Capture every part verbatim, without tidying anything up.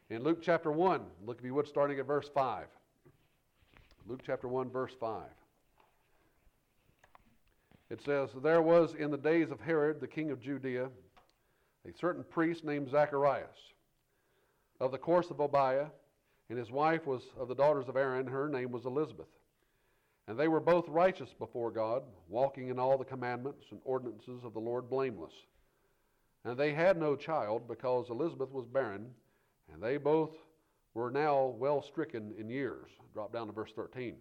In Luke chapter one, look if you would, starting at verse five. Luke chapter one, verse five. It says, "There was in the days of Herod, the king of Judea, a certain priest named Zacharias, of the course of Abiah, and his wife was of the daughters of Aaron, her name was Elizabeth. And they were both righteous before God, walking in all the commandments and ordinances of the Lord blameless. And they had no child, because Elizabeth was barren, and they both were now well stricken in years." Drop down to verse thirteen.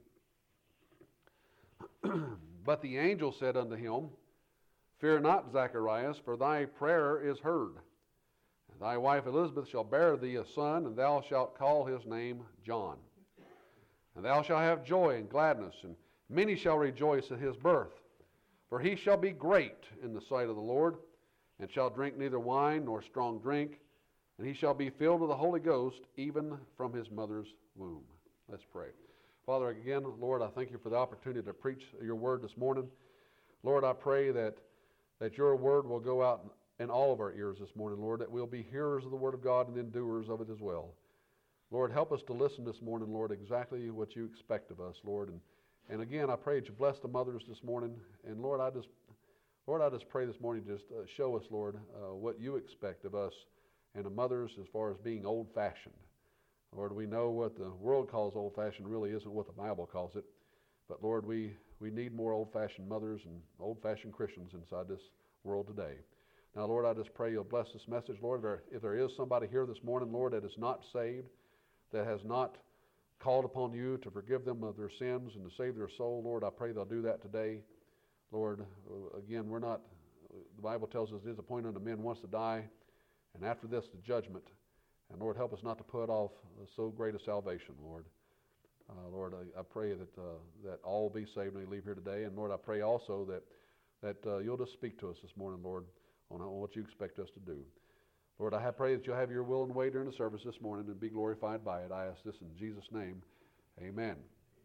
"But the angel said unto him, Fear not, Zacharias, for thy prayer is heard. And thy wife Elizabeth shall bear thee a son, and thou shalt call his name John. And thou shalt have joy and gladness, and many shall rejoice at his birth. For he shall be great in the sight of the Lord, and shall drink neither wine nor strong drink, and he shall be filled with the Holy Ghost, even from his mother's womb." Let's pray. Father, again, Lord, I thank you for the opportunity to preach your word this morning. Lord, I pray that, that your word will go out in all of our ears this morning, Lord, that we'll be hearers of the word of God and then doers of it as well. Lord, help us to listen this morning, Lord, exactly what you expect of us, Lord. And, and again, I pray that you bless the mothers this morning. And Lord, I just, Lord, I just pray this morning, just uh, show us, Lord, uh, what you expect of us and the mothers as far as being old-fashioned. Lord, we know what the world calls old-fashioned really isn't what the Bible calls it. But Lord, we, we need more old-fashioned mothers and old-fashioned Christians inside this world today. Now, Lord, I just pray you'll bless this message. Lord, if there, if there is somebody here this morning, Lord, that is not saved, that has not called upon you to forgive them of their sins and to save their soul, Lord, I pray they'll do that today. Lord, again, we're not, the Bible tells us it is appointed unto men once to die, and after this, the judgment. And Lord, help us not to put off so great a salvation, Lord. Uh, Lord, I, I pray that uh, that all will be saved when we leave here today. And Lord, I pray also that that uh, you'll just speak to us this morning, Lord, on, on what you expect us to do. Lord, I pray that you'll have your will and way during the service this morning and be glorified by it. I ask this in Jesus' name. Amen.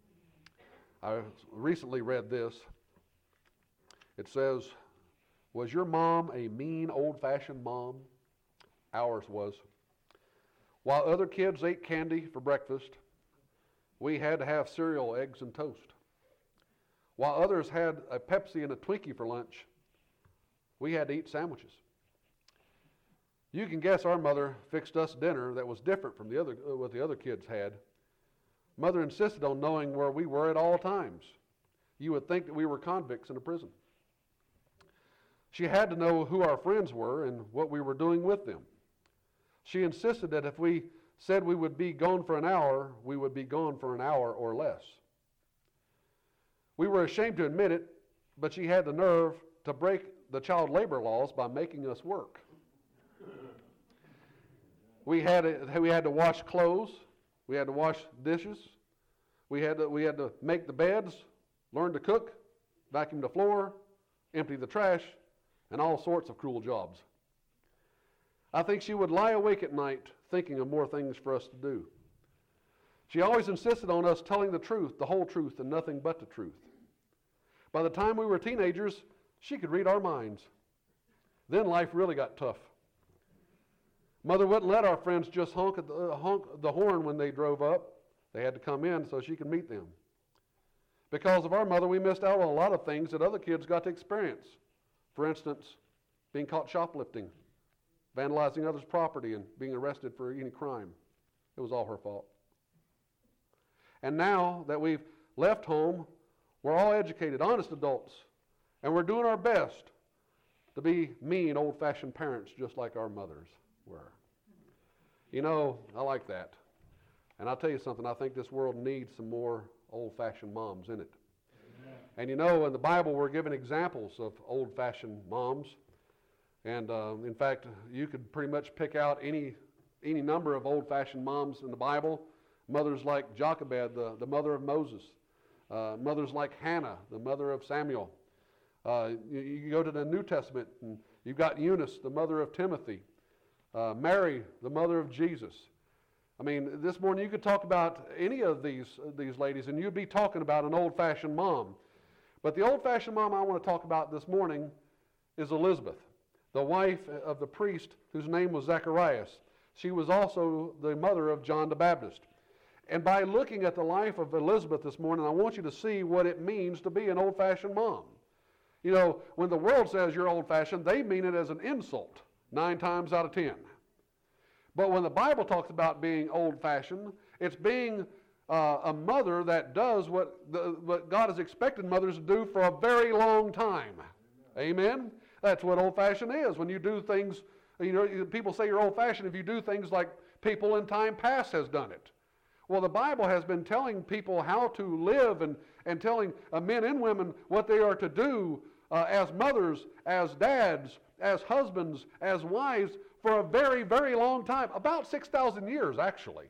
I recently read this. It says, "Was your mom a mean, old-fashioned mom? Ours was. While other kids ate candy for breakfast, we had to have cereal, eggs, and toast. While others had a Pepsi and a Twinkie for lunch, we had to eat sandwiches. You can guess our mother fixed us dinner that was different from the other uh, what the other kids had. Mother insisted on knowing where we were at all times. You would think that we were convicts in a prison. She had to know who our friends were and what we were doing with them. She insisted that if we said we would be gone for an hour, we would be gone for an hour or less. We were ashamed to admit it, but she had the nerve to break the child labor laws by making us work. We had to, we had to wash clothes. We had to wash dishes. We had to, we had to make the beds, learn to cook, vacuum the floor, empty the trash, and all sorts of cruel jobs. I think she would lie awake at night thinking of more things for us to do. She always insisted on us telling the truth, the whole truth, and nothing but the truth. By the time we were teenagers, she could read our minds. Then life really got tough. Mother wouldn't let our friends just honk, at the, uh, honk the horn when they drove up. They had to come in so she could meet them. Because of our mother, we missed out on a lot of things that other kids got to experience. For instance, being caught shoplifting, vandalizing others' property, and being arrested for any crime. It was all her fault. And now that we've left home, we're all educated, honest adults, and we're doing our best to be mean, old-fashioned parents just like our mothers were. You know, I like that. And I'll tell you something, I think this world needs some more old-fashioned moms in it. Amen. And you know, in the Bible, we're given examples of old-fashioned moms. And uh, in fact, you could pretty much pick out any any number of old-fashioned moms in the Bible. Mothers like Jochebed, the, the mother of Moses. Uh, mothers like Hannah, the mother of Samuel. Uh, you, you go to the New Testament, and you've got Eunice, the mother of Timothy. Uh, Mary, the mother of Jesus. I mean, this morning you could talk about any of these, uh, these ladies, and you'd be talking about an old-fashioned mom. But the old-fashioned mom I want to talk about this morning is Elizabeth, the wife of the priest whose name was Zacharias. she was also the mother of John the Baptist. And by looking at the life of Elizabeth this morning, I want you to see what it means to be an old-fashioned mom. You know, when the world says you're old-fashioned, they mean it as an insult, nine times out of ten. But when the Bible talks about being old-fashioned, it's being uh, a mother that does what, the, what God has expected mothers to do for a very long time. Amen? Amen? That's what old-fashioned is. When you do things, you know, people say you're old-fashioned if you do things like people in time past has done it. Well, the Bible has been telling people how to live and, and telling uh, men and women what they are to do uh, as mothers, as dads, as husbands, as wives for a very, very long time, about six thousand years actually.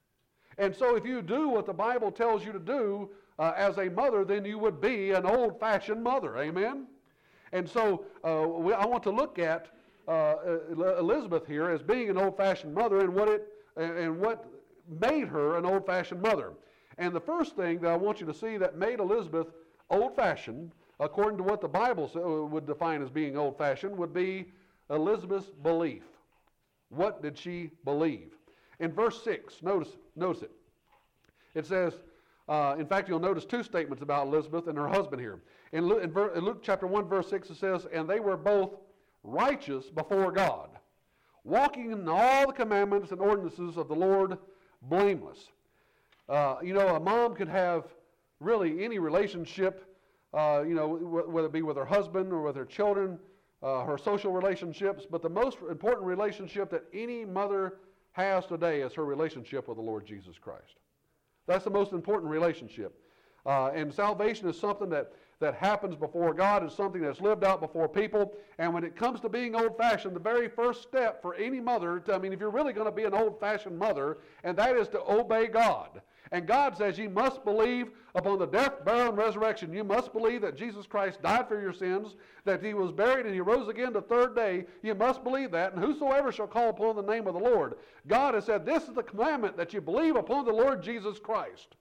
And so if you do what the Bible tells you to do uh, as a mother, then you would be an old-fashioned mother. Amen? And so uh, we, I want to look at uh, Elizabeth here as being an old-fashioned mother and what it and what made her an old-fashioned mother. And the first thing that I want you to see that made Elizabeth old-fashioned, according to what the Bible would define as being old-fashioned, would be Elizabeth's belief. What did she believe? In verse six, notice, notice it. It says, uh, in fact, you'll notice two statements about Elizabeth and her husband here. In Luke, in Luke chapter one, verse six, it says, and they were both righteous before God, walking in all the commandments and ordinances of the Lord blameless. Uh, you know, a mom could have really any relationship, uh, you know, w- whether it be with her husband or with her children, uh, her social relationships, but the most important relationship that any mother has today is her relationship with the Lord Jesus Christ. That's the most important relationship. Uh, and salvation is something that, that happens before God. It's something that's lived out before people. And when it comes to being old-fashioned, the very first step for any mother, to, I mean, if you're really going to be an old-fashioned mother, and that is to obey God. And God says you must believe upon the death, burial, and resurrection. You must believe that Jesus Christ died for your sins, that he was buried, and he rose again the third day. You must believe that. And whosoever shall call upon the name of the Lord. God has said, this is the commandment, that you believe upon the Lord Jesus Christ.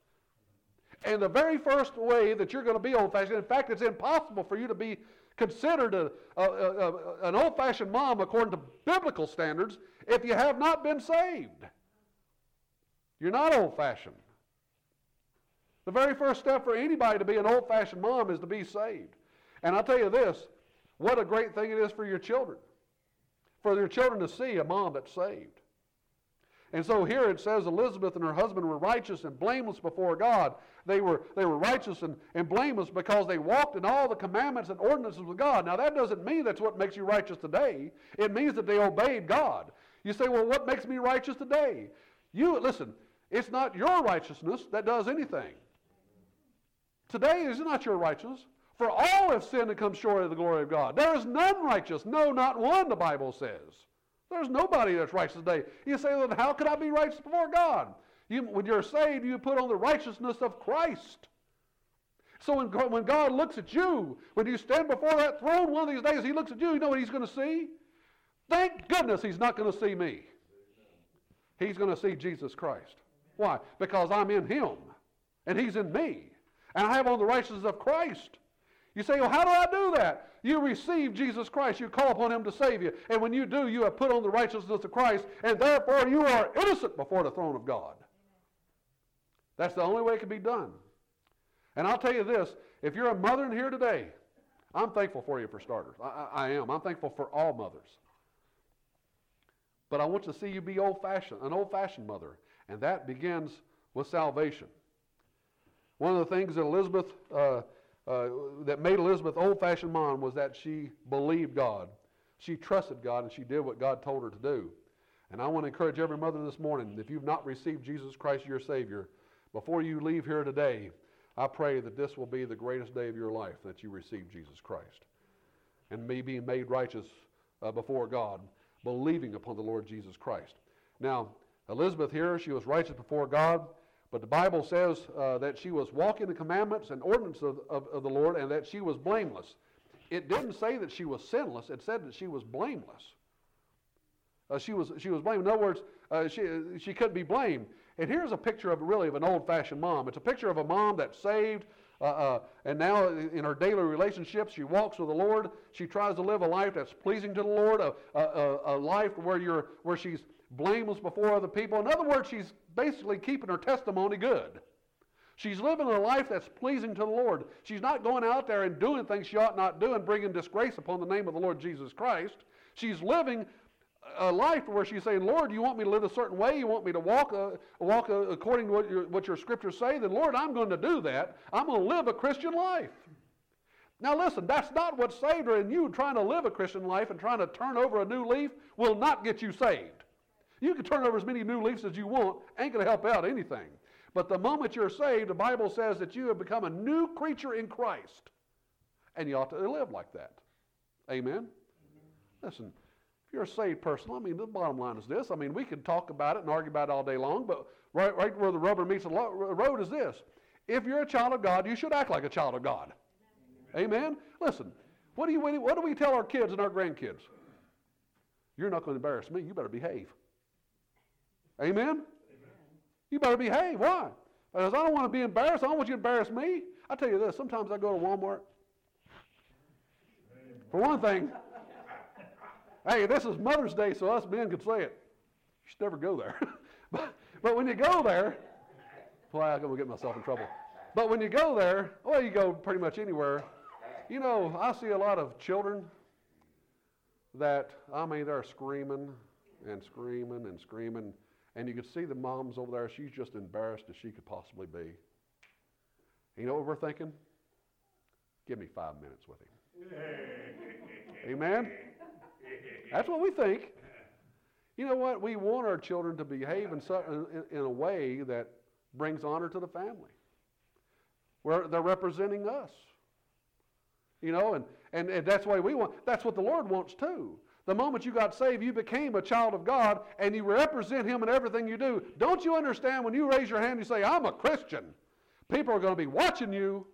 And the very first way that you're going to be old-fashioned, in fact, it's impossible for you to be considered a, a, a, a, an old-fashioned mom according to biblical standards if you have not been saved. You're not old-fashioned. The very first step for anybody to be an old-fashioned mom is to be saved. And I'll tell you this, what a great thing it is for your children, for your children to see a mom that's saved. And so here it says Elizabeth and her husband were righteous and blameless before God. They were, they were righteous and, and blameless because they walked in all the commandments and ordinances of God. Now that doesn't mean that's what makes you righteous today. It means that they obeyed God. You say, well, what makes me righteous today? You, listen, it's not your righteousness that does anything. Today is not your righteousness. For all have sinned and come short of the glory of God. There is none righteous. No, not one, the Bible says. There's nobody that's righteous today. You say, well, how could I be righteous before God? You, when you're saved, you put on the righteousness of Christ. So when, when God looks at you, when you stand before that throne one of these days, he looks at you, you know what he's going to see? Thank goodness he's not going to see me. He's going to see Jesus Christ. Why? Because I'm in him, and he's in me. And I have on the righteousness of Christ. You say, well, how do I do that? You receive Jesus Christ. You call upon him to save you. And when you do, you have put on the righteousness of Christ, and therefore you are innocent before the throne of God. That's the only way it can be done. And I'll tell you this, if you're a mother in here today, I'm thankful for you for starters. I, I, I am. I'm thankful for all mothers. But I want to see you be old-fashioned, an old-fashioned mother. And that begins with salvation. One of the things that Elizabeth, uh, uh, that made Elizabeth old-fashioned mom was that she believed God. She trusted God, and she did what God told her to do. And I want to encourage every mother this morning, if you've not received Jesus Christ your Savior, before you leave here today, I pray that this will be the greatest day of your life, that you receive Jesus Christ. And me being made righteous uh, before God, believing upon the Lord Jesus Christ. Now, Elizabeth here, she was righteous before God, but the Bible says uh, that she was walking the commandments and ordinances of, of, of the Lord, and that she was blameless. It didn't say that she was sinless. It said that she was blameless. Uh, she was she was blameless. In other words, uh, she she couldn't be blamed. And here's a picture of really of an old-fashioned mom. It's a picture of a mom that's saved, uh, uh, and now in her daily relationships, she walks with the Lord. She tries to live a life that's pleasing to the Lord, a, a, a life where you're where she's blameless before other people. In other words, she's basically keeping her testimony good. She's living a life that's pleasing to the Lord. She's not going out there and doing things she ought not do and bringing disgrace upon the name of the Lord Jesus Christ. She's living a life where she's saying, Lord, you want me to live a certain way? You want me to walk uh, walk uh, according to what your, what your scriptures say? Then, Lord, I'm going to do that. I'm going to live a Christian life. Now, listen, that's not what saved her, and you trying to live a Christian life and trying to turn over a new leaf will not get you saved. You can turn over as many new leaves as you want. Ain't going to help out anything. But the moment you're saved, the Bible says that you have become a new creature in Christ. And you ought to live like that. Amen? Amen. Listen, if you're a saved person, I mean, the bottom line is this. I mean, we could talk about it and argue about it all day long, but right, right where the rubber meets the road is this. If you're a child of God, you should act like a child of God. Amen? Amen? Listen, what do, you, what do we tell our kids and our grandkids? You're not going to embarrass me. You better behave. Amen? You better behave. Why? Because I don't want to be embarrassed. I don't want you to embarrass me. I tell you this, sometimes I go to Walmart. For one thing, hey, this is Mother's Day, so us men can say it. You should never go there. but, but when you go there, well, I'm going to get myself in trouble. But when you go there, well, you go pretty much anywhere. You know, I see a lot of children that, I mean, they're screaming and screaming and screaming. And you can see the moms over there, she's just embarrassed as she could possibly be. You know what we're thinking? Give me five minutes with him. Amen? That's what we think. You know what? We want our children to behave in, so, in, in a way that brings honor to the family. Where they're representing us. You know, and, and, and that's the way we want. That's what the Lord wants too. The moment you got saved, you became a child of God, and you represent Him in everything you do. Don't you understand when you raise your hand and you say, I'm a Christian, people are going to be watching you.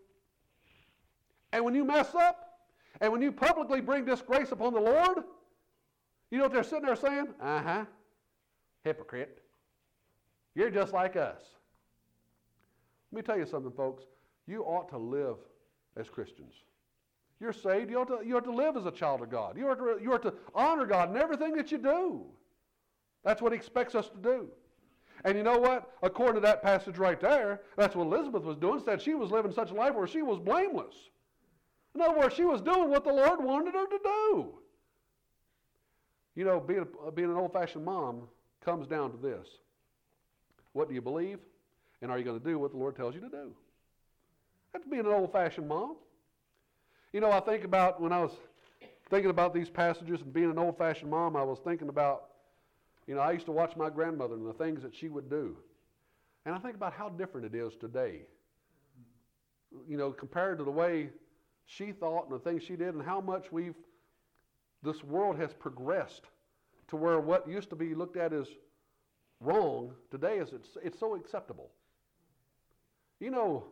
And when you mess up, and when you publicly bring disgrace upon the Lord, you know what they're sitting there saying? Uh-huh, hypocrite. You're just like us. Let me tell you something, folks. You ought to live as Christians. You're saved. You ought, to, you ought to live as a child of God. You ought, to, you ought to honor God in everything that you do. That's what He expects us to do. And you know what? According to that passage right there, that's what Elizabeth was doing. Instead, she was living such a life where she was blameless. In other words, she was doing what the Lord wanted her to do. You know, being, a, being an old-fashioned mom comes down to this. What do you believe? And are you going to do what the Lord tells you to do? That's being an old-fashioned mom. You know, I think about when I was thinking about these passages and being an old-fashioned mom, I was thinking about, you know, I used to watch my grandmother and the things that she would do. And I think about how different it is today. You know, compared to the way she thought and the things she did and how much we've, this world has progressed to where what used to be looked at as wrong today is it's, it's so acceptable. You know,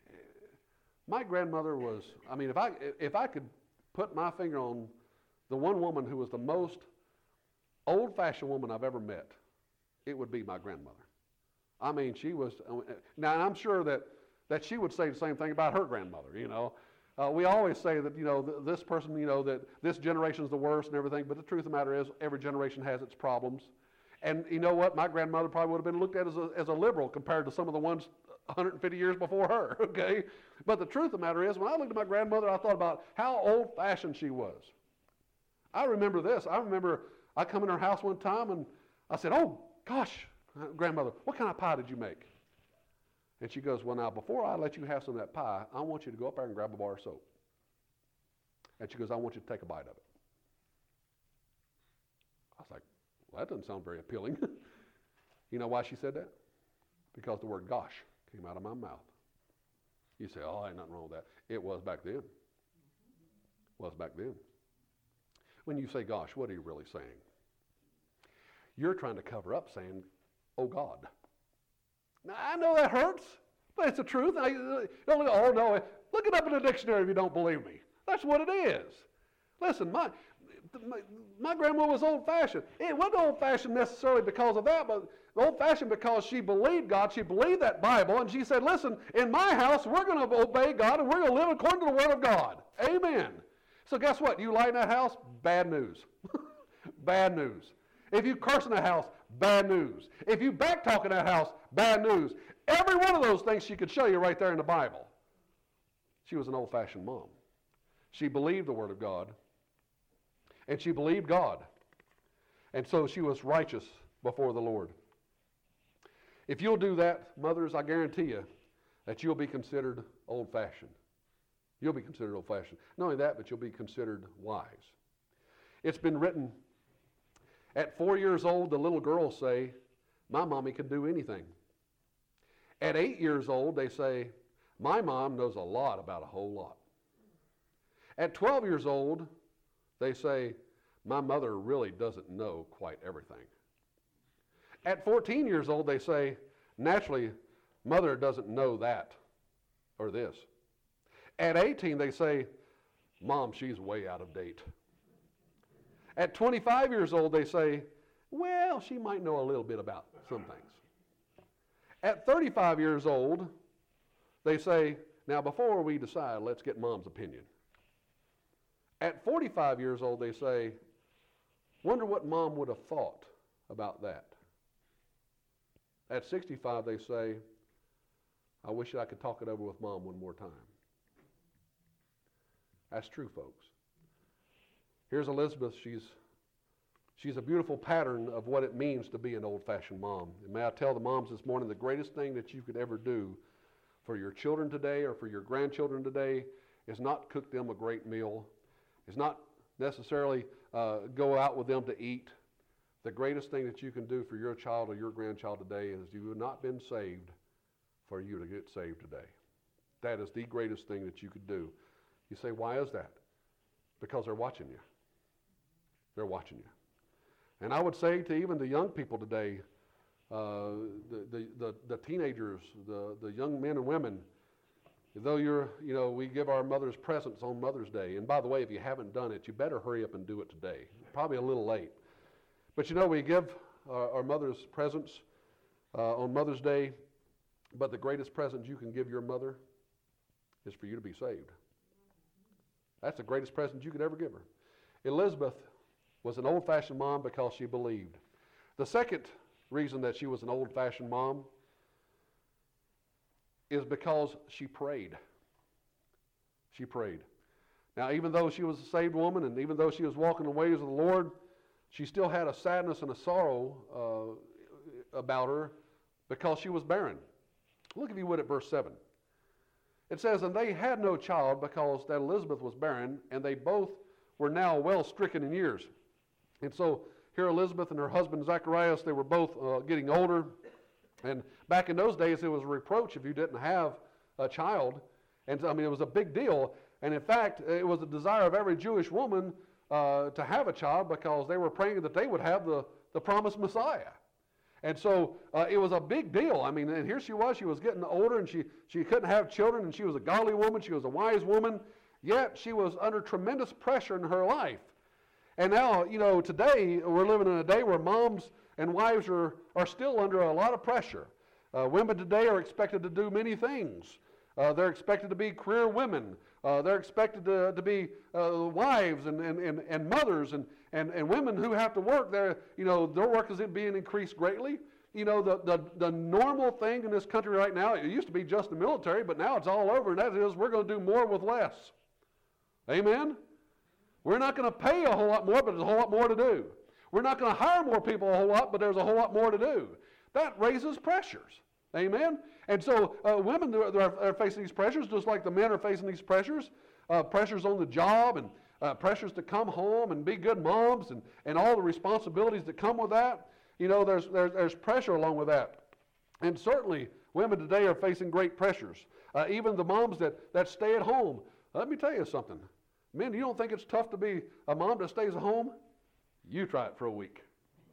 my grandmother was, I mean, if I if I could put my finger on the one woman who was the most old-fashioned woman I've ever met, it would be my grandmother. I mean, she was, now I'm sure that, that she would say the same thing about her grandmother, you know. Uh, we always say that, you know, th- this person, you know, that this generation's the worst and everything, but the truth of the matter is every generation has its problems. And you know what? My grandmother probably would have been looked at as a, as a liberal compared to some of the ones one hundred fifty years before her, okay? But the truth of the matter is, when I looked at my grandmother, I thought about how old-fashioned she was. I remember this. I remember I come in her house one time, and I said, oh, gosh, grandmother, what kind of pie did you make? And she goes, well, now, before I let you have some of that pie, I want you to go up there and grab a bar of soap. And she goes, I want you to take a bite of it. I was like, well, that doesn't sound very appealing. You know why she said that? Because the word gosh came out of my mouth. You say, oh, ain't nothing wrong with that. It was back then. It was back then. When you say gosh, what are you really saying? You're trying to cover up saying, oh, God. Now, I know that hurts, but it's the truth. I, don't, oh, no, look it up in the dictionary if you don't believe me. That's what it is. Listen, my, my, my grandma was old-fashioned. It wasn't old-fashioned necessarily because of that, but old-fashioned because she believed God. She believed that Bible, and she said, listen, in my house, we're going to obey God, and we're going to live according to the Word of God. Amen. So guess what? You lie in that house, bad news. Bad news. If you curse in the house, bad news. If you backtalk in that house, bad news. Every one of those things she could show you right there in the Bible. She was an old-fashioned mom. She believed the Word of God, and she believed God. And so she was righteous before the Lord. If you'll do that, mothers, I guarantee you that you'll be considered old-fashioned. You'll be considered old-fashioned. Not only that, but you'll be considered wise. It's been written, at four years old, the little girls say, my mommy could do anything. At eight years old, they say, my mom knows a lot about a whole lot. At twelve years old, they say, my mother really doesn't know quite everything. At fourteen years old, they say, naturally, mother doesn't know that or this. At eighteen, they say, mom, she's way out of date. At twenty-five years old, they say, well, she might know a little bit about some things. At thirty-five years old, they say, now before we decide, let's get mom's opinion. At forty-five years old, they say, wonder what mom would have thought about that. At sixty-five, they say, I wish I could talk it over with mom one more time. That's true, folks. Here's Elizabeth. She's, she's a beautiful pattern of what it means to be an old-fashioned mom. And may I tell the moms this morning, the greatest thing that you could ever do for your children today or for your grandchildren today is not cook them a great meal, is not necessarily uh, go out with them to eat. The greatest thing that you can do for your child or your grandchild today is you have not been saved for you to get saved today. That is the greatest thing that you could do. You say, why is that? Because they're watching you. They're watching you. And I would say to even the young people today, uh, the, the, the, the teenagers, the, the young men and women, though you're, you know, we give our mothers presents on Mother's Day. And by the way, if you haven't done it, you better hurry up and do it today. Probably a little late. But you know, we give our, our mothers presents uh, on Mother's Day, but the greatest present you can give your mother is for you to be saved. That's the greatest present you could ever give her. Elizabeth was an old-fashioned mom because she believed. The second reason that she was an old-fashioned mom is because she prayed. She prayed. Now, even though she was a saved woman and even though she was walking the ways of the Lord, she still had a sadness and a sorrow uh, about her because she was barren. Look, if you would, at verse seven. It says, and they had no child because that Elizabeth was barren, and they both were now well stricken in years. And so here Elizabeth and her husband Zacharias, they were both uh, getting older. And back in those days, it was a reproach if you didn't have a child. And I mean, it was a big deal. And in fact, it was a desire of every Jewish woman uh, to have a child because they were praying that they would have the, the promised Messiah. And so uh, it was a big deal. I mean, and here she was. She was getting older, and she, she couldn't have children, and she was a godly woman. She was a wise woman. Yet she was under tremendous pressure in her life. And now, you know, today we're living in a day where moms and wives are, are still under a lot of pressure. Uh, women today are expected to do many things. Uh, they're expected to be career women. Uh, they're expected to, to be uh, wives and, and, and, and mothers and, and, and women who have to work. They're, you know, their work is being increased greatly. You know, the, the, the normal thing in this country right now, it used to be just the military, but now it's all over, and that is we're going to do more with less. Amen? We're not going to pay a whole lot more, but there's a whole lot more to do. We're not going to hire more people a whole lot, but there's a whole lot more to do. That raises pressures. Amen? And so uh, women are, are facing these pressures just like the men are facing these pressures. Uh, pressures on the job and uh, pressures to come home and be good moms and, and all the responsibilities that come with that. You know, there's, there's, there's pressure along with that. And certainly women today are facing great pressures. Uh, even the moms that, that stay at home. Let me tell you something. Men, you don't think it's tough to be a mom that stays at home? You try it for a week.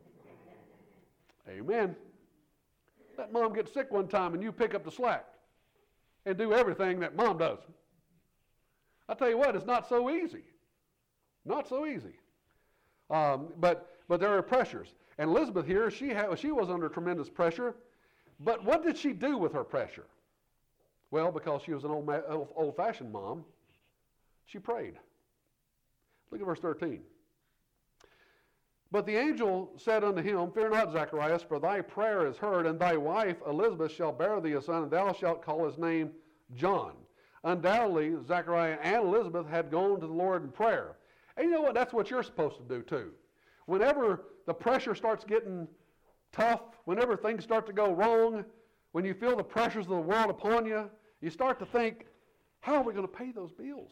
Amen. Let mom get sick one time and you pick up the slack and do everything that mom does. I tell you what, it's not so easy. Not so easy. Um, but but there are pressures. And Elizabeth here, she ha- she was under tremendous pressure. But what did she do with her pressure? Well, because she was an old ma- old-fashioned mom, she prayed. Look at verse thirteen. But the angel said unto him, Fear not, Zacharias, for thy prayer is heard, and thy wife Elizabeth shall bear thee a son, and thou shalt call his name John. Undoubtedly, Zachariah and Elizabeth had gone to the Lord in prayer. And you know what? That's what you're supposed to do too. Whenever the pressure starts getting tough, whenever things start to go wrong, when you feel the pressures of the world upon you, you start to think, how are we going to pay those bills?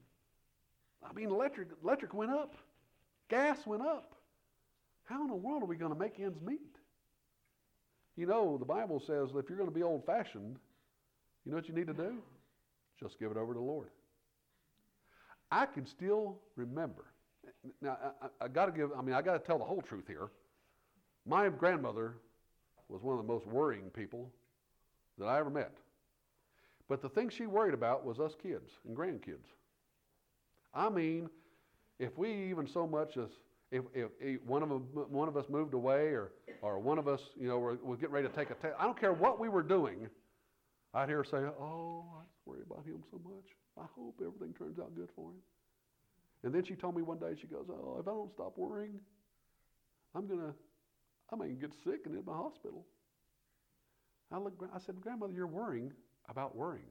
I mean, electric, electric went up. Gas went up. How in the world are we going to make ends meet? You know, the Bible says if you're going to be old-fashioned, you know what you need to do? Just give it over to the Lord. I can still remember. Now, I, I, I got to give, I mean, I got to tell the whole truth here. My grandmother was one of the most worrying people that I ever met. But the thing she worried about was us kids and grandkids. I mean, if we even so much as, if, if, if one of them, one of us moved away, or, or one of us, you know, were, was getting ready to take a test, I don't care what we were doing, I'd hear her say, oh, I just worry about him so much. I hope everything turns out good for him. And then she told me one day, she goes, oh, if I don't stop worrying, I'm going to, I may get sick and in my hospital. I, looked, I said, Grandmother, you're worrying about worrying.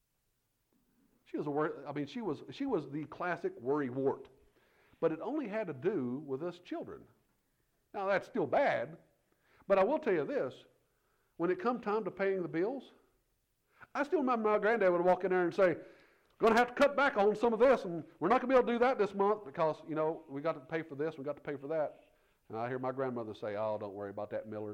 She was a worry, I mean, she was, she was the classic worry wart. But it only had to do with us children. Now, that's still bad, but I will tell you this. When it come time to paying the bills, I still remember my granddad would walk in there and say, going to have to cut back on some of this, and we're not going to be able to do that this month because, you know, we got to pay for this, we got to pay for that. And I hear my grandmother say, oh, don't worry about that, Millard.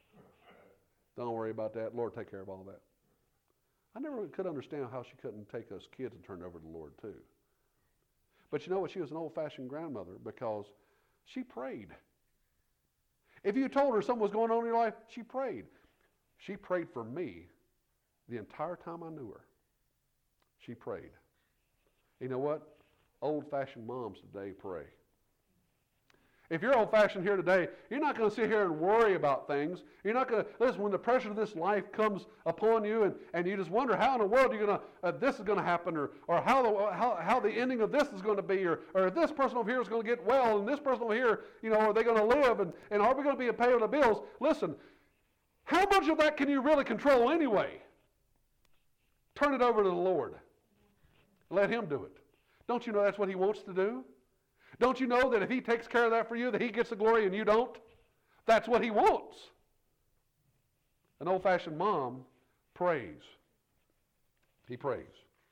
Don't worry about that. Lord, take care of all that. I never could understand how she couldn't take us kids and turn it over to the Lord too. But you know what? She was an old-fashioned grandmother because she prayed. If you told her something was going on in your life, she prayed. She prayed for me the entire time I knew her. She prayed. You know what? Old-fashioned moms today pray. If you're old-fashioned here today, you're not going to sit here and worry about things. You're not going to, listen, when the pressure of this life comes upon you and, and you just wonder how in the world you're going to, uh, this is going to happen, or, or how, the, how, how the ending of this is going to be, or, or this person over here is going to get well, and this person over here, you know, are they going to live, and, and are we going to be paying the bills? Listen, how much of that can you really control anyway? Turn it over to the Lord. Let Him do it. Don't you know that's what He wants to do? Don't you know that if He takes care of that for you, that He gets the glory and you don't? That's what He wants. An old-fashioned mom prays. He prays.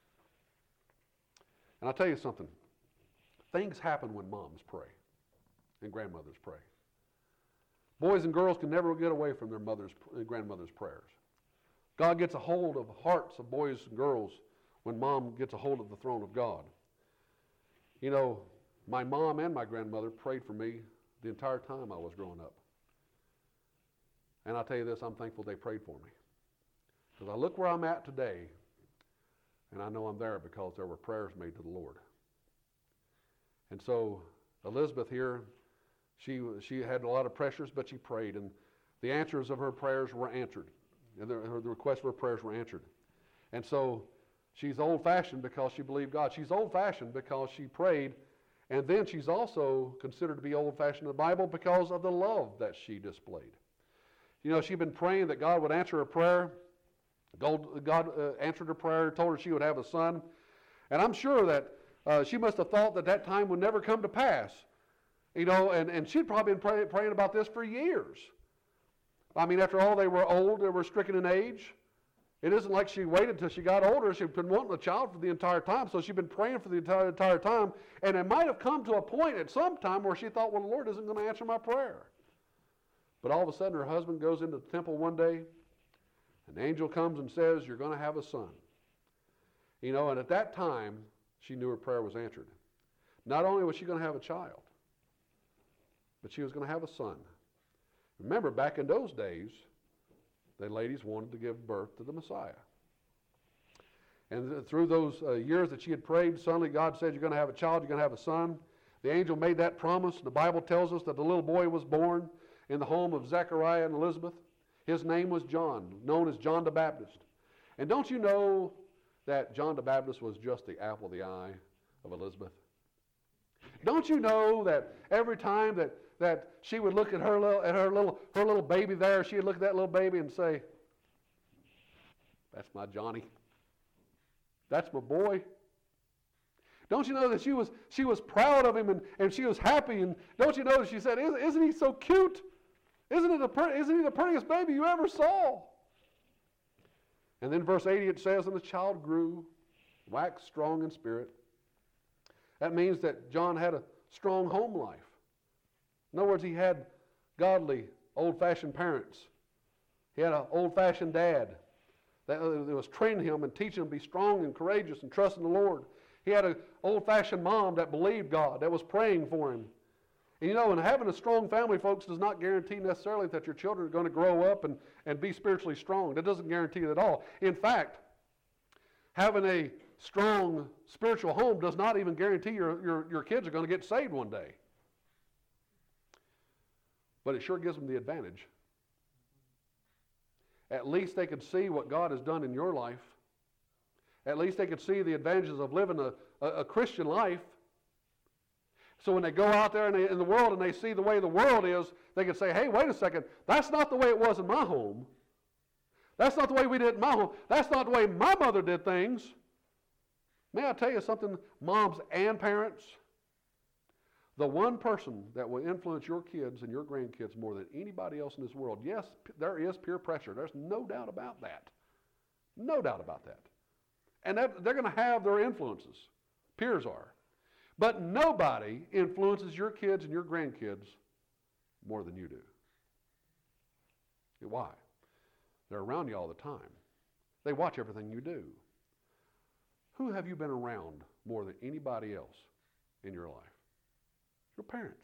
And I'll tell you something. Things happen when moms pray and grandmothers pray. Boys and girls can never get away from their mother's and grandmother's prayers. God gets a hold of hearts of boys and girls when mom gets a hold of the throne of God. You know, my mom and my grandmother prayed for me the entire time I was growing up. And I'll tell you this, I'm thankful they prayed for me. Because I look where I'm at today, and I know I'm there because there were prayers made to the Lord. And so Elizabeth here, she, she had a lot of pressures, but she prayed, and the answers of her prayers were answered. And the, the requests for her prayers were answered. And so she's old-fashioned because she believed God. She's old-fashioned because she prayed. And then she's also considered to be old-fashioned in the Bible because of the love that she displayed. You know, she'd been praying that God would answer her prayer. God, God uh, answered her prayer, told her she would have a son. And I'm sure that uh, she must have thought that that time would never come to pass. You know, and, and she'd probably been pray, praying about this for years. I mean, after all, they were old, they were stricken in age. It isn't like she waited until she got older. She'd been wanting a child for the entire time, so she'd been praying for the entire, entire time. And it might have come to a point at some time where she thought, well, the Lord isn't going to answer my prayer. But all of a sudden, her husband goes into the temple one day. An angel comes and says, you're going to have a son. You know, and at that time, she knew her prayer was answered. Not only was she going to have a child, but she was going to have a son. Remember, back in those days, the ladies wanted to give birth to the Messiah. And through those uh, years that she had prayed, suddenly God said, you're going to have a child, you're going to have a son. The angel made that promise. The Bible tells us that the little boy was born in the home of Zechariah and Elizabeth. His name was John, known as John the Baptist. And don't you know that John the Baptist was just the apple of the eye of Elizabeth? Don't you know that every time that that she would look at her little, at her little, her little baby there. She would look at that little baby and say, "That's my Johnny. That's my boy." Don't you know that she was she was proud of him and, and she was happy? And don't you know that she said, "Isn't, isn't he so cute? Isn't it the isn't he the prettiest baby you ever saw?" And then verse eighty it says, "And the child grew, waxed strong in spirit." That means that John had a strong home life. In other words, he had godly, old-fashioned parents. He had an old-fashioned dad that was training him and teaching him to be strong and courageous and trust in the Lord. He had an old-fashioned mom that believed God, that was praying for him. And you know, and having a strong family, folks, does not guarantee necessarily that your children are going to grow up and, and be spiritually strong. That doesn't guarantee it at all. In fact, having a strong spiritual home does not even guarantee your, your, your kids are going to get saved one day. But it sure gives them the advantage. At least they could see what God has done in your life. At least they could see the advantages of living a, a, a Christian life. So when they go out there in the, in the world and they see the way the world is, they can say, "Hey, wait a second, that's not the way it was in my home. That's not the way we did it in my home. That's not the way my mother did things." May I tell you something, moms and parents? The one person that will influence your kids and your grandkids more than anybody else in this world, yes, there is peer pressure. There's no doubt about that. No doubt about that. And that, they're going to have their influences. Peers are. But nobody influences your kids and your grandkids more than you do. Why? They're around you all the time. They watch everything you do. Who have you been around more than anybody else in your life? Your parents.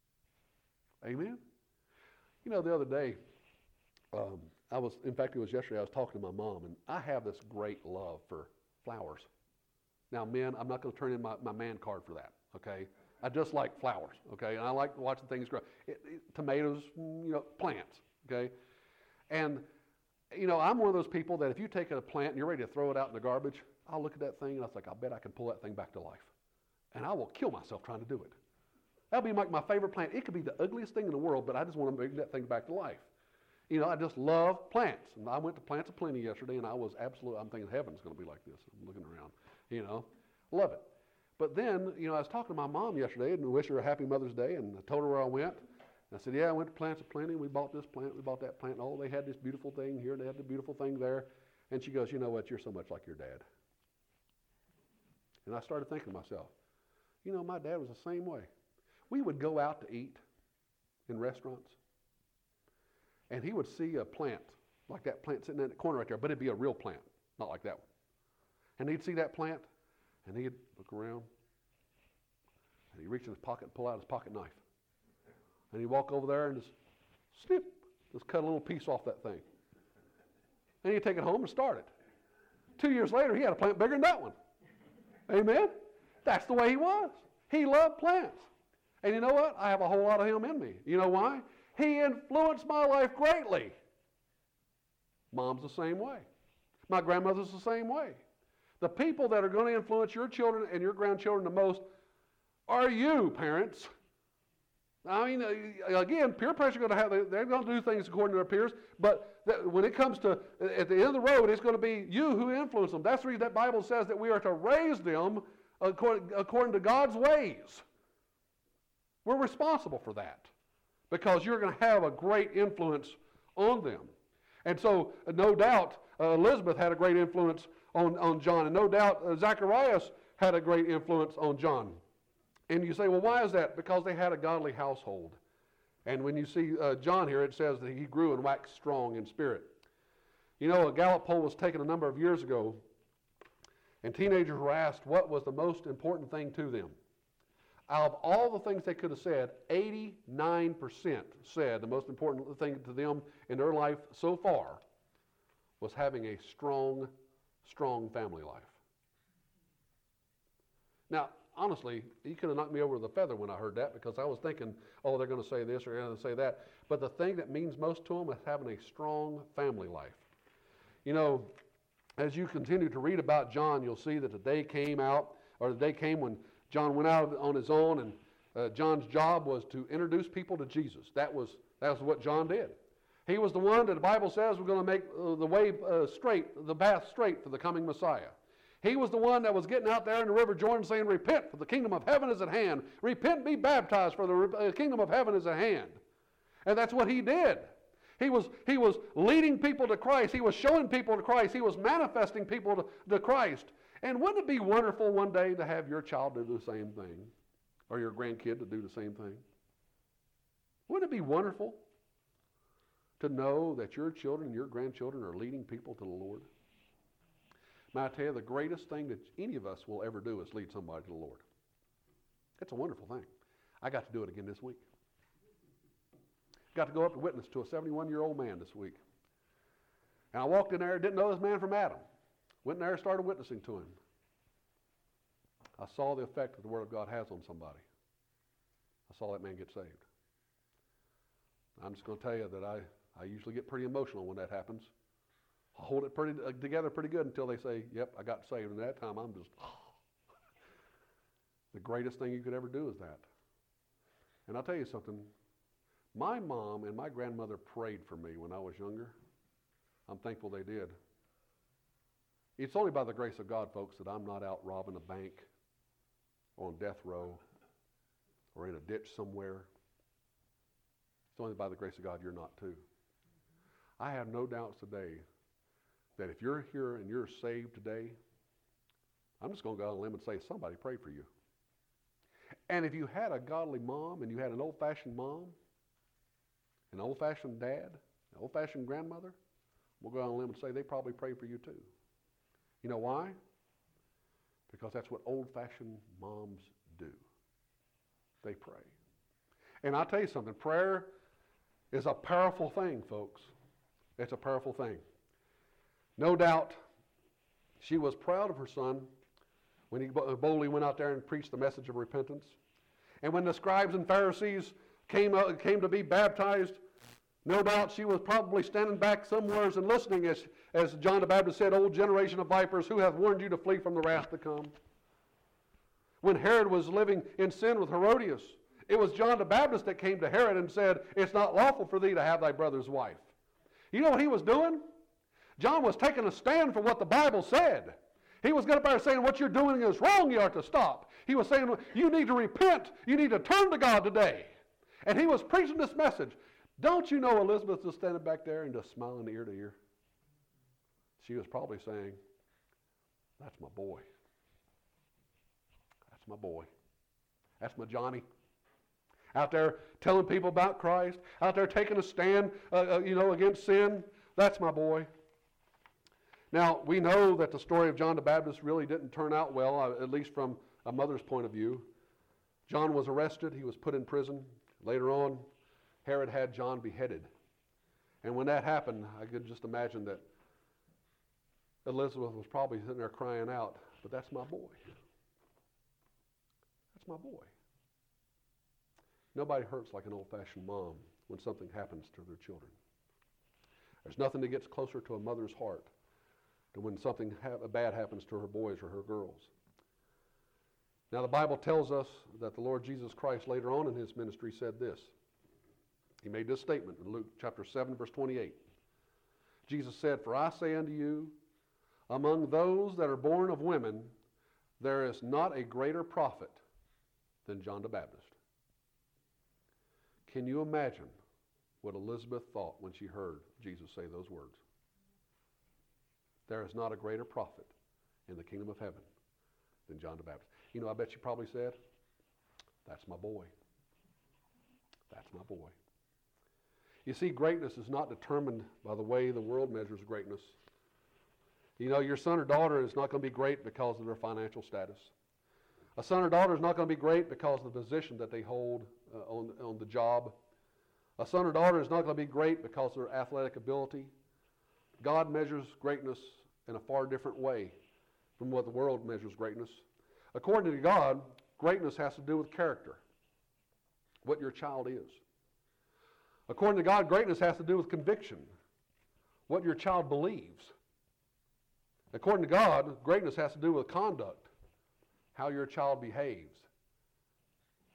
Amen? You know, the other day, um, I was, in fact, it was yesterday, I was talking to my mom, and I have this great love for flowers. Now, men, I'm not going to turn in my, my man card for that, okay? I just like flowers, okay? And I like watching things grow. It, it, tomatoes, you know, plants, okay? And, you know, I'm one of those people that if you take a plant and you're ready to throw it out in the garbage, I'll look at that thing and I was like, I bet I can pull that thing back to life. And I will kill myself trying to do it. That'll be like my favorite plant. It could be the ugliest thing in the world, but I just want to bring that thing back to life. You know, I just love plants. And I went to Plants of Plenty yesterday, and I was absolutely, I'm thinking heaven's going to be like this. I'm looking around, you know, love it. But then, you know, I was talking to my mom yesterday and wish her a happy Mother's Day, and I told her where I went. And I said, yeah, I went to Plants of Plenty, and we bought this plant, we bought that plant, and oh, they had this beautiful thing here, and they had the beautiful thing there. And she goes, you know what, you're so much like your dad. And I started thinking to myself, you know, my dad was the same way. We would go out to eat in restaurants, and he would see a plant, like that plant sitting in the corner right there, but it'd be a real plant, not like that one. And he'd see that plant, and he'd look around, and he'd reach in his pocket and pull out his pocket knife. And he'd walk over there and just snip, just cut a little piece off that thing. And he'd take it home and start it. Two years later, he had a plant bigger than that one. Amen? That's the way he was. He loved plants. And you know what? I have a whole lot of him in me. You know why? He influenced my life greatly. Mom's the same way. My grandmother's the same way. The people that are going to influence your children and your grandchildren the most are you, parents. I mean, again, peer pressure is going to have, they're going to do things according to their peers, but when it comes to, at the end of the road, it's going to be you who influence them. That's the reason that Bible says that we are to raise them according, according to God's ways. We're responsible for that because you're going to have a great influence on them. And so, no doubt, uh, Elizabeth had a great influence on, on John, and no doubt uh, Zacharias had a great influence on John. And you say, well, why is that? Because they had a godly household. And when you see uh, John here, it says that he grew and waxed strong in spirit. You know, a Gallup poll was taken a number of years ago, and teenagers were asked what was the most important thing to them. Out of all the things they could have said, eighty-nine percent said the most important thing to them in their life so far was having a strong, strong family life. Now, honestly, he could have knocked me over with a feather when I heard that because I was thinking, oh, they're going to say this or they're going to say that. But the thing that means most to them is having a strong family life. You know, as you continue to read about John, you'll see that the day came out, or the day came when John went out on his own, and, Uh, John's job was to introduce people to Jesus. That was, that was what John did. He was the one that the Bible says was going to make uh, the way uh, straight, the path straight for the coming Messiah. He was the one that was getting out there in the River Jordan saying, repent, for the kingdom of heaven is at hand. Repent, be baptized, for the uh, kingdom of heaven is at hand. And that's what he did. He was, he was leading people to Christ. He was showing people to Christ. He was manifesting people to, to Christ. And wouldn't it be wonderful one day to have your child do the same thing, or your grandkid to do the same thing? Wouldn't it be wonderful to know that your children and your grandchildren are leading people to the Lord? May I tell you, the greatest thing that any of us will ever do is lead somebody to the Lord. It's a wonderful thing. I got to do it again this week. Got to go up and witness to a seventy-one-year-old man this week. And I walked in there, didn't know this man from Adam. Went in there and started witnessing to him. I saw the effect that the Word of God has on somebody. I saw that man get saved. I'm just going to tell you that I, I usually get pretty emotional when that happens. I hold it pretty uh, together pretty good until they say, yep, I got saved. And that time I'm just, oh. The greatest thing you could ever do is that. And I'll tell you something. My mom and my grandmother prayed for me when I was younger. I'm thankful they did. It's only by the grace of God, folks, that I'm not out robbing a bank or on death row or in a ditch somewhere. It's only by the grace of God you're not too. I have no doubts today that if you're here and you're saved today, I'm just going to go out on a limb and say somebody prayed for you. And if you had a godly mom and you had an old-fashioned mom, an old-fashioned dad, an old-fashioned grandmother, we'll go out on a limb and say they probably prayed for you too. You know why? Because that's what old-fashioned moms do. They pray. And I'll tell you something, prayer is a powerful thing, folks. It's a powerful thing. No doubt, she was proud of her son when he boldly went out there and preached the message of repentance. And when the scribes and Pharisees came, uh, came to be baptized, no doubt she was probably standing back somewhere and listening as, as John the Baptist said, "Old generation of vipers, who hath warned you to flee from the wrath to come?" When Herod was living in sin with Herodias, it was John the Baptist that came to Herod and said, "It's not lawful for thee to have thy brother's wife." You know what he was doing? John was taking a stand for what the Bible said. He was going up there saying, what you're doing is wrong, you are to stop. He was saying, you need to repent. You need to turn to God today. And he was preaching this message. Don't you know Elizabeth was standing back there and just smiling ear to ear? She was probably saying, that's my boy. That's my boy. That's my Johnny. Out there telling people about Christ. Out there taking a stand, uh, uh, you know, against sin. That's my boy. Now, we know that the story of John the Baptist really didn't turn out well, uh, at least from a mother's point of view. John was arrested. He was put in prison. Later on, Herod had John beheaded. And when that happened, I could just imagine that Elizabeth was probably sitting there crying out, but that's my boy. That's my boy. Nobody hurts like an old-fashioned mom when something happens to their children. There's nothing that gets closer to a mother's heart than when something ha- bad happens to her boys or her girls. Now, the Bible tells us that the Lord Jesus Christ later on in his ministry said this. He made this statement in Luke chapter seven, verse twenty-eight. Jesus said, "For I say unto you, among those that are born of women, there is not a greater prophet than John the Baptist." Can you imagine what Elizabeth thought when she heard Jesus say those words? There is not a greater prophet in the kingdom of heaven than John the Baptist. You know, I bet she probably said, that's my boy. That's my boy. You see, greatness is not determined by the way the world measures greatness. You know, your son or daughter is not going to be great because of their financial status. A son or daughter is not going to be great because of the position that they hold uh, on, on the job. A son or daughter is not going to be great because of their athletic ability. God measures greatness in a far different way from what the world measures greatness. According to God, greatness has to do with character, what your child is. According to God, greatness has to do with conviction, what your child believes. According to God, greatness has to do with conduct, how your child behaves.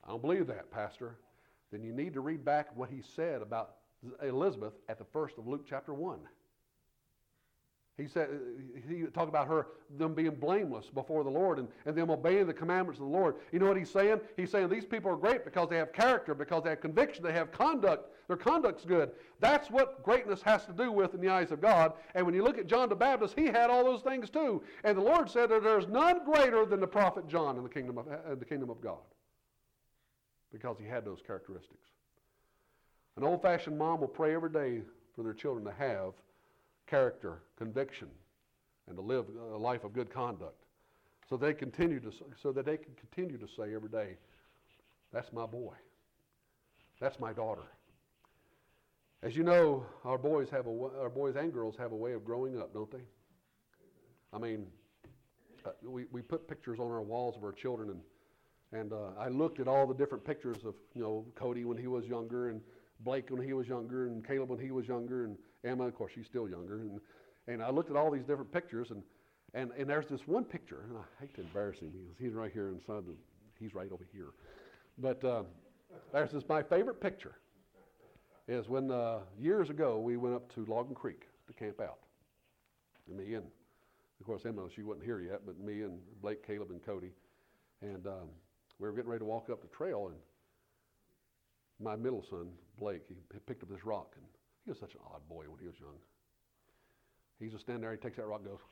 I don't believe that, Pastor. Then you need to read back what he said about Elizabeth at the first of Luke chapter one. He said, he talked about her, them being blameless before the Lord and, and them obeying the commandments of the Lord. You know what he's saying? He's saying these people are great because they have character, because they have conviction, they have conduct. Their conduct's good. That's what greatness has to do with in the eyes of God. And when you look at John the Baptist, he had all those things too. And the Lord said that there's none greater than the prophet John in the kingdom of, uh, the kingdom of God, because he had those characteristics. An old-fashioned mom will pray every day for their children to have character, conviction, and to live a life of good conduct, so they continue to so that they can continue to say every day, "That's my boy. That's my daughter." As you know, our boys have a our boys and girls have a way of growing up, don't they? I mean, uh, we we put pictures on our walls of our children, and and uh, I looked at all the different pictures of, you know, Cody when he was younger, and Blake when he was younger, and Caleb when he was younger, and Emma, of course, she's still younger. And, and I looked at all these different pictures, and, and, and there's this one picture, and I hate to embarrass him because he's right here inside the, he's right over here. But uh, there's this, my favorite picture is when uh, years ago we went up to Logan Creek to camp out. And me and, of course, Emma, she wasn't here yet, but me and Blake, Caleb, and Cody. And um, we were getting ready to walk up the trail, and my middle son, Blake, he picked up this rock, and he was such an odd boy when he was young. He's just standing there, he takes that rock and goes,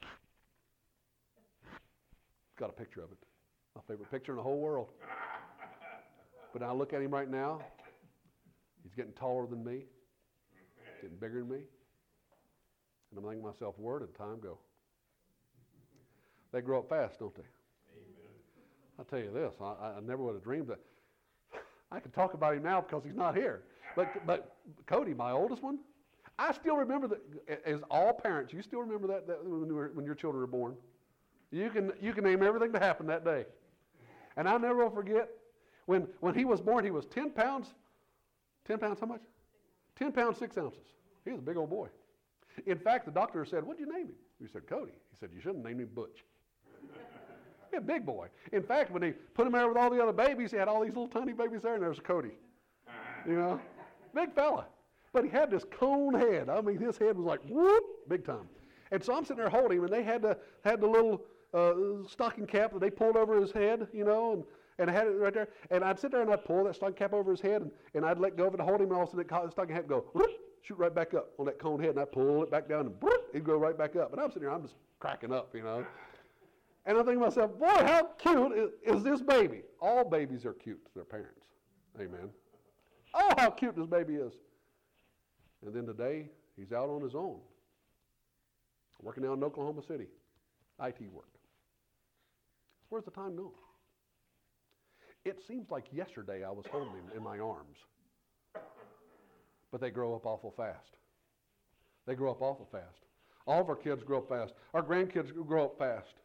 got a picture of it. My favorite picture in the whole world. But I look at him right now, he's getting taller than me, getting bigger than me. And I'm thinking to myself, where did time go? They grow up fast, don't they? Amen. I'll tell you this, I, I never would have dreamed that. I can talk about him now because he's not here. But but Cody, my oldest one, I still remember that. As all parents, you still remember that, that when, you were, when your children were born. You can you can name everything that happened that day. And I never will forget when when he was born. He was ten pounds. Ten pounds, how much? Ten pounds six ounces. He was a big old boy. In fact, the doctor said, "What'd you name him?" We said, "Cody." He said, "You shouldn't name him Butch." A big boy. In fact, when they put him there with all the other babies, he had all these little tiny babies there, and there was Cody. You know, big fella. But he had this cone head. I mean, his head was like, whoop, big time. And so I'm sitting there holding him, and they had the, had the little uh, stocking cap that they pulled over his head, you know, and, and I had it right there. And I'd sit there, and I'd pull that stocking cap over his head, and, and I'd let go of it to hold him, and all of a sudden the stocking cap would go, whoop, shoot right back up on that cone head, and I'd pull it back down, and whoop, it'd go right back up. And I'm sitting there, I'm just cracking up, you know. And I'm thinking to myself, boy, how cute is, is this baby? All babies are cute to their parents. Amen. Oh, how cute this baby is. And then today, he's out on his own, working down in Oklahoma City, I T work. Where's the time gone? It seems like yesterday I was holding him in my arms. But they grow up awful fast. They grow up awful fast. All of our kids grow up fast. Our grandkids grow up fast.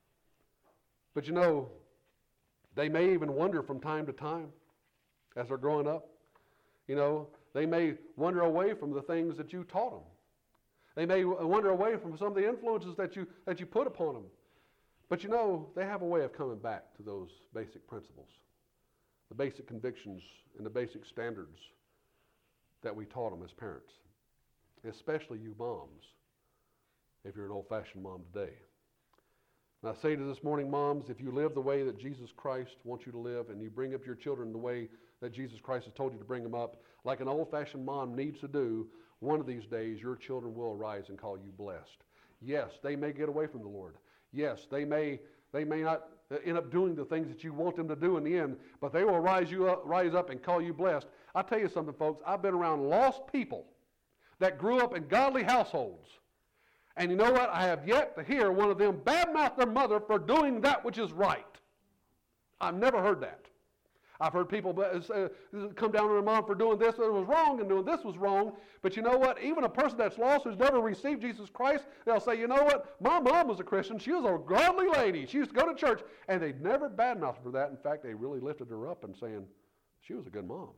But you know, they may even wonder from time to time as they're growing up. You know, they may wander away from the things that you taught them. They may wander away from some of the influences that you that you put upon them. But you know, they have a way of coming back to those basic principles, the basic convictions and the basic standards that we taught them as parents, especially you moms, if you're an old-fashioned mom today. And I say to this morning, moms, if you live the way that Jesus Christ wants you to live, and you bring up your children the way that Jesus Christ has told you to bring them up, like an old-fashioned mom needs to do, one of these days your children will arise and call you blessed. Yes, they may get away from the Lord. Yes, they may they may not end up doing the things that you want them to do in the end, but they will rise you up, rise up and call you blessed. I'll tell you something, folks. I've been around lost people that grew up in godly households. And you know what? I have yet to hear one of them badmouth their mother for doing that which is right. I've never heard that. I've heard people uh, come down on their mom for doing this that was wrong and doing this was wrong. But you know what? Even a person that's lost who's never received Jesus Christ, they'll say, you know what? My mom was a Christian. She was a godly lady. She used to go to church. And they never badmouthed her for that. In fact, they really lifted her up and saying, she was a good mom.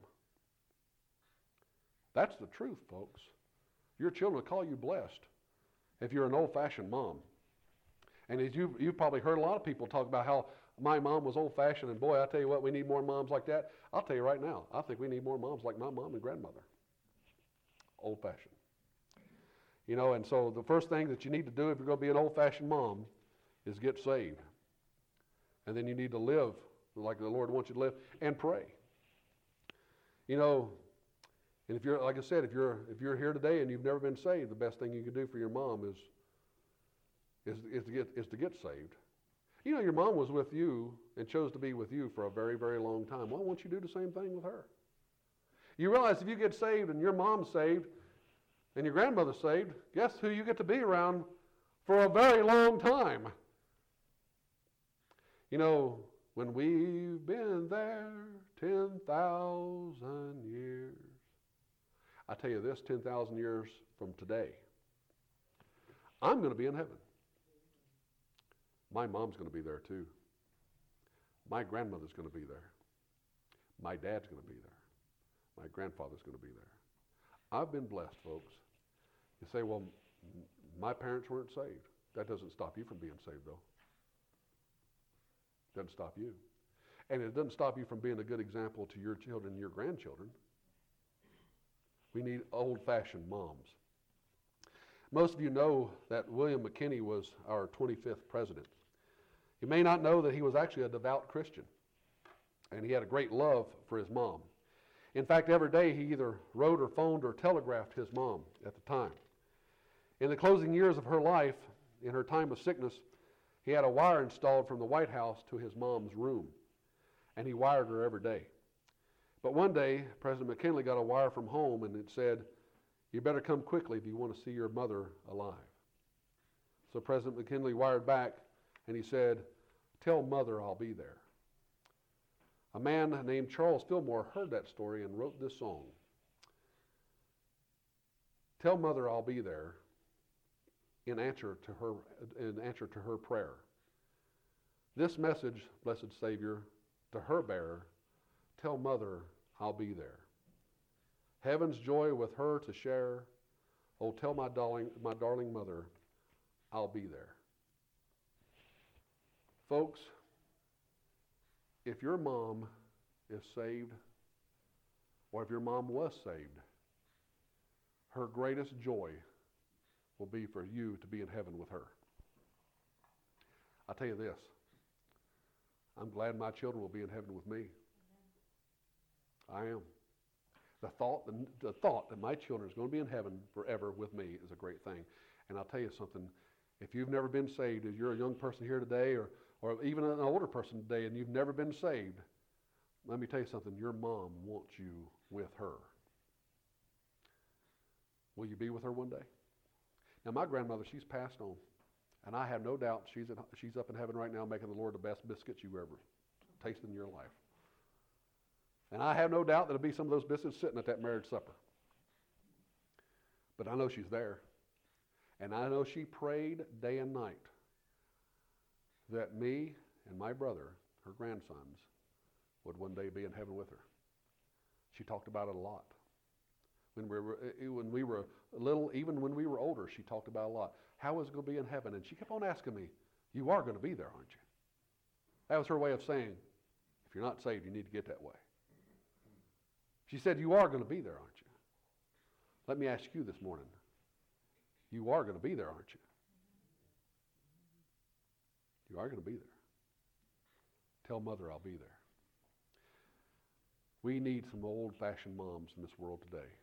That's the truth, folks. Your children will call you blessed if you're an old-fashioned mom. And as you, you've probably heard a lot of people talk about how my mom was old-fashioned, and boy, I tell you what, we need more moms like that. I'll tell you right now, I think we need more moms like my mom and grandmother. Old-fashioned. You know, and so the first thing that you need to do if you're going to be an old-fashioned mom is get saved. And then you need to live like the Lord wants you to live and pray. You know, and if you're, like I said, if you're if you're here today and you've never been saved, the best thing you can do for your mom is is, is to get is to get saved. You know, your mom was with you and chose to be with you for a very, very long time. Why won't you do the same thing with her? You realize if you get saved and your mom's saved and your grandmother's saved, guess who you get to be around for a very long time? You know, when we've been there ten thousand years. I tell you this, ten thousand years from today, I'm going to be in heaven. My mom's going to be there too. My grandmother's going to be there. My dad's going to be there. My grandfather's going to be there. I've been blessed, folks. You say, well, my parents weren't saved. That doesn't stop you from being saved, though. Doesn't stop you. And it doesn't stop you from being a good example to your children and your grandchildren. We need old-fashioned moms. Most of you know that William McKinney was our twenty-fifth president. You may not know that he was actually a devout Christian, and he had a great love for his mom. In fact, every day he either wrote or phoned or telegraphed his mom at the time. In the closing years of her life, in her time of sickness, he had a wire installed from the White House to his mom's room, and he wired her every day. But one day, President McKinley got a wire from home, and it said, you better come quickly if you want to see your mother alive. So President McKinley wired back, and he said, tell mother I'll be there. A man named Charles Fillmore heard that story and wrote this song. Tell mother I'll be there in answer to her, in answer to her prayer. This message, blessed Savior, to her bearer, tell mother I'll be there. Heaven's joy with her to share. Oh, tell my darling, my darling mother I'll be there. Folks, if your mom is saved, or if your mom was saved, her greatest joy will be for you to be in heaven with her. I'll tell you this, I'm glad my children will be in heaven with me. I am. The thought, the, the thought that my children is going to be in heaven forever with me is a great thing. And I'll tell you something, if you've never been saved, if you're a young person here today, or, or even an older person today, and you've never been saved, let me tell you something, your mom wants you with her. Will you be with her one day? Now, my grandmother, she's passed on, and I have no doubt she's, in, she's up in heaven right now making the Lord the best biscuits you ever tasted in your life. And I have no doubt there'll be some of those biscuits sitting at that marriage supper. But I know she's there. And I know she prayed day and night that me and my brother, her grandsons, would one day be in heaven with her. She talked about it a lot. When we were, when we were little, even when we were older, she talked about it a lot. How is it going to be in heaven? And she kept on asking me, you are going to be there, aren't you? That was her way of saying, if you're not saved, you need to get that way. She said, you are going to be there, aren't you? Let me ask you this morning, you are going to be there, aren't you? You are going to be there. Tell mother I'll be there. We need some old-fashioned moms in this world today.